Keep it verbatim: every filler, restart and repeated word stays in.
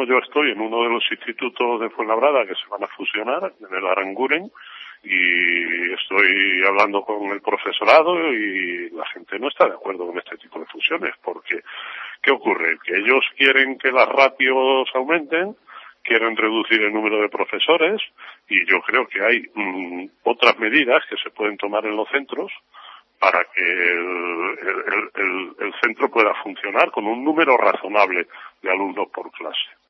mismo yo estoy en uno de los institutos de Fuenlabrada que se van a fusionar, en el Aranguren, y estoy hablando con el profesorado y la gente no está de acuerdo con este tipo de fusiones, porque ¿qué ocurre? Que ellos quieren que las ratios aumenten, quieren reducir el número de profesores, y yo creo que hay mmm, otras medidas que se pueden tomar en los centros para que el, el, el, el centro pueda funcionar con un número razonable de alumnos por clase.